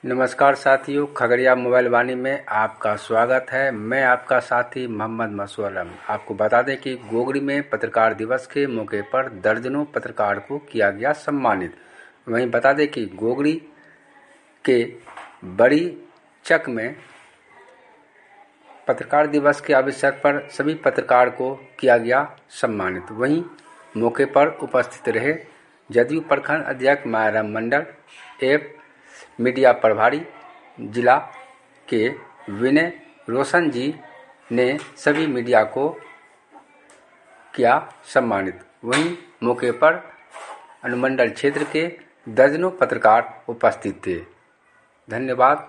नमस्कार साथियों, खगड़िया मोबाइल वाणी में आपका स्वागत है। मैं आपका साथी मोहम्मद मसूद आलम। आपको बता दें कि गोगड़ी में पत्रकार दिवस के मौके पर दर्जनों पत्रकार को किया गया सम्मानित। वहीं बता दें कि गोगड़ी के बड़ी चक में पत्रकार दिवस के अवसर पर सभी पत्रकार को किया गया सम्मानित। वहीं मौके पर उपस्थित रहे जदयू प्रखंड अध्यक्ष मायाराम मंडल एवं मीडिया प्रभारी जिला के विनय रोशन जी ने सभी मीडिया को किया सम्मानित। वहीं मौके पर अनुमंडल क्षेत्र के दर्जनों पत्रकार उपस्थित थे। धन्यवाद।